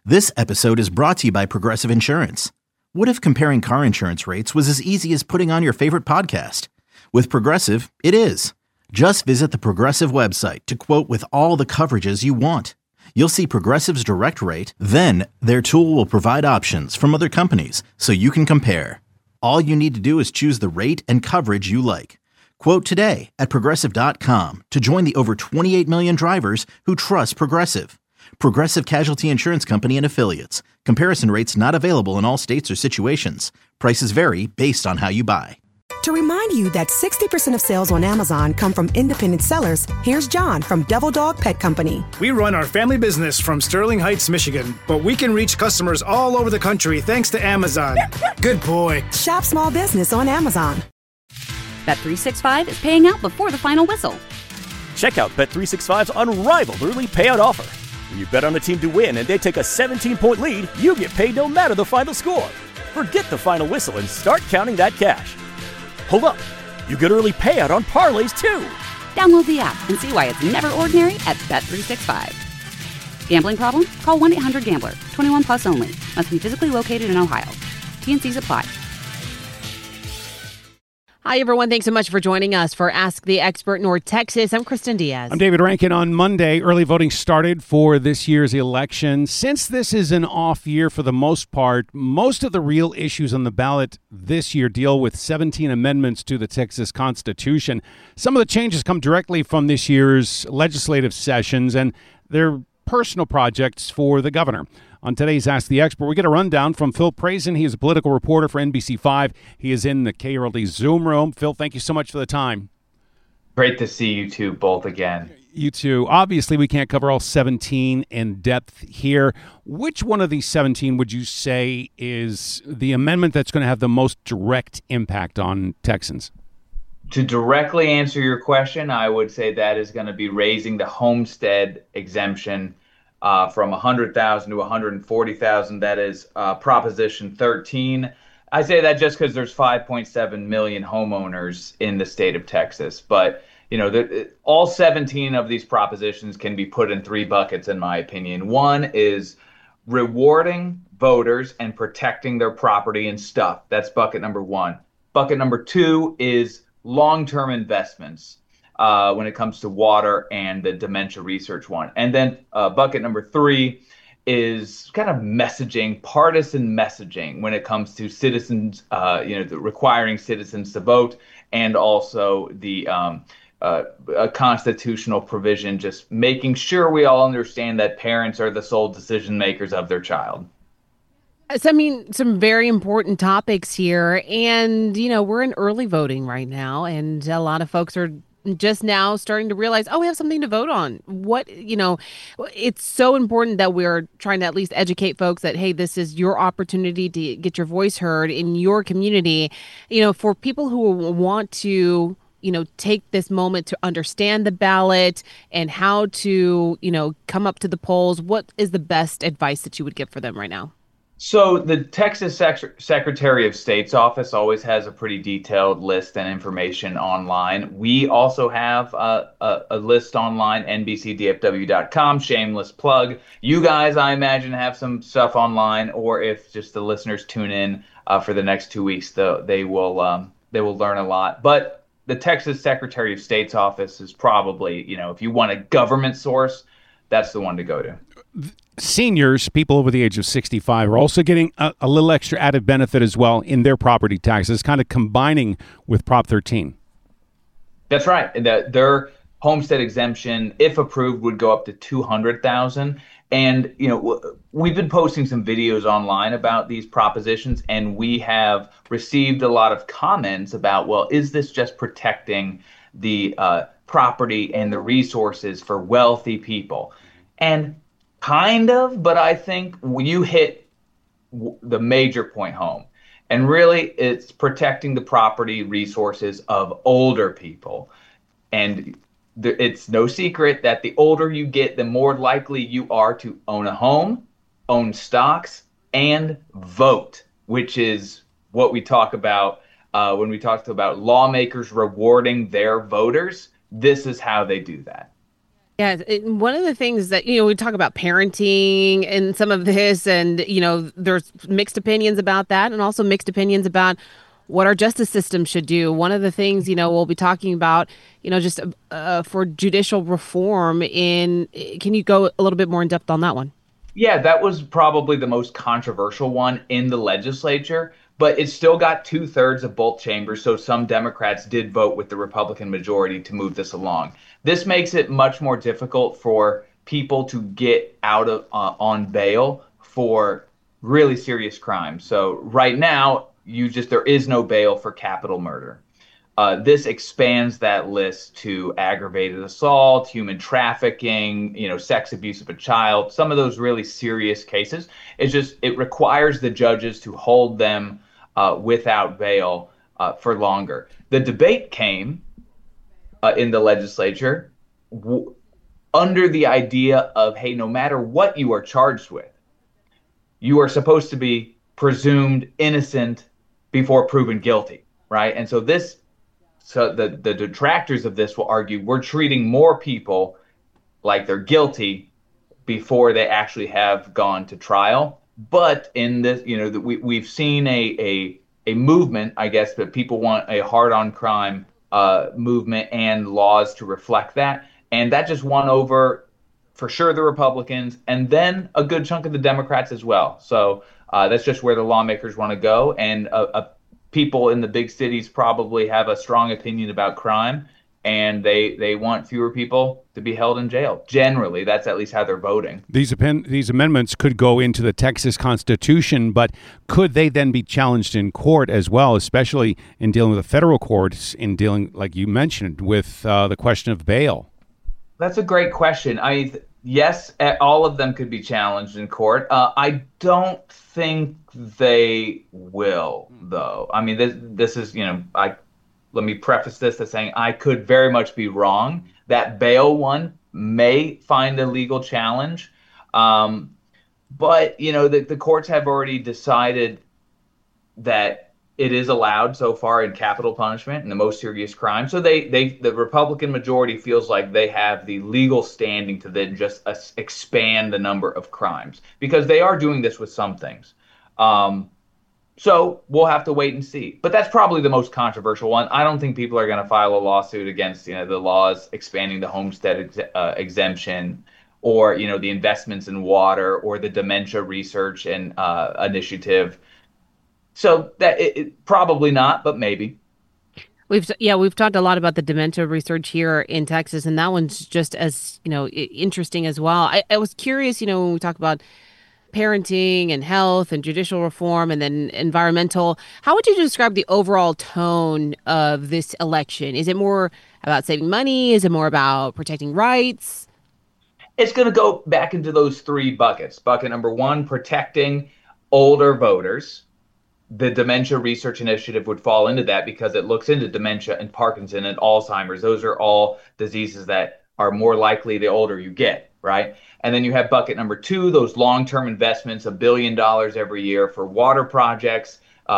This episode is brought to you by Progressive Insurance. What if comparing car insurance rates was as easy as putting on your favorite podcast? With Progressive, it is. Just visit the Progressive website to quote with all the coverages you want. You'll see Progressive's direct rate, then their tool will provide options from other companies so you can compare. All you need to do is choose the rate and coverage you like. Quote today at Progressive.com to join the over 28 million drivers who trust Progressive. Progressive Casualty Insurance Company and Affiliates. Comparison rates not available in all states or situations. Prices vary based on how you buy. To remind you that 60% of sales on Amazon come from independent sellers, here's John from Devil Dog Pet Company. We run our family business from Sterling Heights, Michigan, but we can reach customers all over the country thanks to Amazon. Good boy. Shop small business on Amazon. Bet365 is paying out before the final whistle. Check out Bet365's unrivaled early payout offer. When you bet on a team to win and they take a 17-point lead, you get paid no matter the final score. Forget the final whistle and start counting that cash. Hold up. You get early payout on parlays, too. Download the app and see why it's never ordinary at Bet365. Gambling problem? Call 1-800-GAMBLER. 21 plus only. Must be physically located in Ohio. T&Cs apply. Hi, everyone. Thanks so much for joining us for Ask the Expert North Texas. I'm Kristen Diaz. I'm David Rankin. On Monday, early voting started for this year's election. Since this is an off year for the most part, most of the real issues on the ballot this year deal with 17 amendments to the Texas Constitution. Some of the changes come directly from this year's legislative sessions, and they're personal projects for the governor. On today's Ask the Expert, we get a rundown from Phil Prazan. He is a political reporter for NBC5. He is in the KRLD Zoom room. Phil, thank you so much for the time. Great to see you two both again. You too. Obviously, we can't cover all 17 in depth here. Which one of these 17 would you say is the amendment that's going to have the most direct impact on Texans? To directly answer your question, I would say that is going to be raising the homestead exemption from $100,000 to $140,000. That is Proposition 13. I say that just because there's 5.7 million homeowners in the state of Texas. But, you know, all 17 of these propositions can be put in three buckets, in my opinion. One is rewarding voters and protecting their property and stuff. That's bucket number one. Bucket number two is long-term investments. When it comes to water and the dementia research one. And then bucket number three is kind of messaging, partisan messaging when it comes to citizens, requiring citizens to vote, and also the a constitutional provision, just making sure we all understand that parents are the sole decision makers of their child. So, I mean, some very important topics here. And, you know, we're in early voting right now, and a lot of folks are just now starting to realize, oh, we have something to vote on. It's so important that we're trying to at least educate folks that, hey, this is your opportunity to get your voice heard in your community. You know, for people who want to, take this moment to understand the ballot and how to, come up to the polls, what is the best advice that you would give for them right now? So the Texas Secretary of State's office always has a pretty detailed list and information online. We also have a list online, NBCDFW.com, shameless plug. You guys, I imagine, have some stuff online, or if just the listeners tune in for the next 2 weeks, they will learn a lot. But the Texas Secretary of State's office is probably, if you want a government source, that's the one to go to. Seniors, people over the age of 65, are also getting a little extra added benefit as well in their property taxes, kind of combining with Prop 13. That's right. Their homestead exemption, if approved, would go up to $200,000. And, we've been posting some videos online about these propositions, and we have received a lot of comments about, well, is this just protecting the property and the resources for wealthy people? And kind of, but I think you hit the major point home. And really, it's protecting the property resources of older people. And it's no secret that the older you get, the more likely you are to own a home, own stocks, and vote, which is what we talk about when we talked about lawmakers rewarding their voters. This is how they do that. Yeah, one of the things that, we talk about parenting and some of this, and, there's mixed opinions about that and also mixed opinions about what our justice system should do. One of the things, we'll be talking about, just for judicial reform can you go a little bit more in depth on that one? Yeah, that was probably the most controversial one in the legislature, but it still got 2/3 of both chambers. So some Democrats did vote with the Republican majority to move this along. This makes it much more difficult for people to get out of on bail for really serious crimes. So right now, there is no bail for capital murder. This expands that list to aggravated assault, human trafficking, sex abuse of a child, some of those really serious cases. It requires the judges to hold them without bail for longer. The debate came in the legislature under the idea of, hey, no matter what you are charged with, you are supposed to be presumed innocent before proven guilty, right? And so the detractors of this will argue we're treating more people like they're guilty before they actually have gone to trial. But in this, we've seen a movement, I guess, that people want a hard on crime movement and laws to reflect that. And that just won over, for sure, the Republicans and then a good chunk of the Democrats as well. So that's just where the lawmakers want to go. And people in the big cities probably have a strong opinion about crime, and they want fewer people to be held in jail. Generally, that's at least how they're voting. These amendments could go into the Texas Constitution, but could they then be challenged in court as well, especially in dealing with the federal courts, in dealing, like you mentioned, with the question of bail? That's a great question. Yes, all of them could be challenged in court. I don't think they will, though. I mean, this is, let me preface this as saying I could very much be wrong. That bail one may find a legal challenge. But, the courts have already decided that it is allowed so far in capital punishment and the most serious crime. So the Republican majority feels like they have the legal standing to then just expand the number of crimes, because they are doing this with some things. So we'll have to wait and see. But that's probably the most controversial one. I don't think people are going to file a lawsuit against, the laws expanding the homestead exemption, or, the investments in water, or the dementia research and initiative. So that it probably not, but maybe. We've talked a lot about the dementia research here in Texas, and that one's just as, interesting as well. I was curious, when we talk about parenting and health and judicial reform and then environmental, how would you describe the overall tone of this election? Is it more about saving money? Is it more about protecting rights? It's going to go back into those three buckets. Bucket number one, protecting older voters. The Dementia Research Initiative would fall into that because it looks into dementia and Parkinson and Alzheimer's. Those are all diseases that are more likely the older you get, right? And then you have bucket number two, those long-term investments, $1 billion every year for water projects,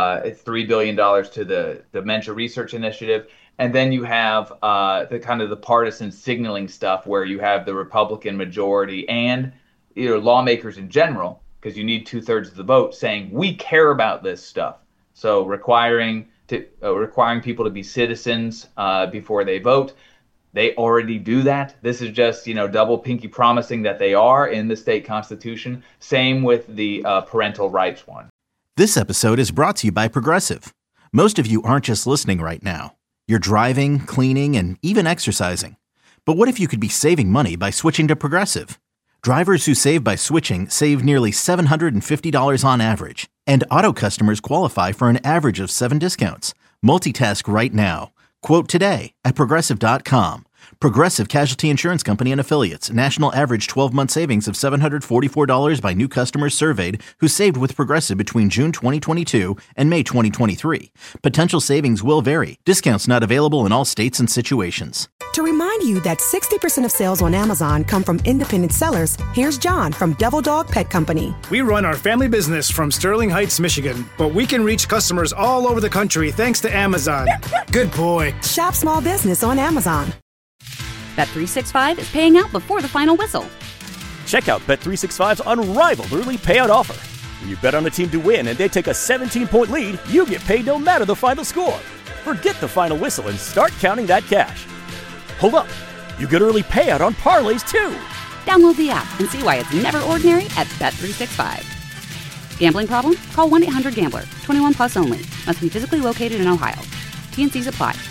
$3 billion to the Dementia Research Initiative. And then you have the kind of the partisan signaling stuff where you have the Republican majority and lawmakers in general, because you need 2/3 of the vote, saying we care about this stuff. So requiring people to be citizens before they vote. They already do that. This is just, double pinky promising that they are in the state constitution. Same with the parental rights one. This episode is brought to you by Progressive. Most of you aren't just listening right now. You're driving, cleaning, and even exercising. But what if you could be saving money by switching to Progressive? Drivers who save by switching save nearly $750 on average. And auto customers qualify for an average of 7 discounts. Multitask right now. Quote today at Progressive.com. Progressive Casualty Insurance Company and Affiliates. National average 12-month savings of $744 by new customers surveyed who saved with Progressive between June 2022 and May 2023. Potential savings will vary. Discounts not available in all states and situations. To remind you that 60% of sales on Amazon come from independent sellers, here's John from Devil Dog Pet Company. We run our family business from Sterling Heights, Michigan, but we can reach customers all over the country thanks to Amazon. Good boy. Shop small business on Amazon. Bet365 is paying out before the final whistle. Check out Bet365's unrivaled early payout offer. When you bet on a team to win and they take a 17-point lead, you get paid no matter the final score. Forget the final whistle and start counting that cash. Hold up. You get early payout on parlays, too. Download the app and see why it's never ordinary at Bet365. Gambling problem? Call 1-800-GAMBLER. 21 plus only. Must be physically located in Ohio. T&Cs apply.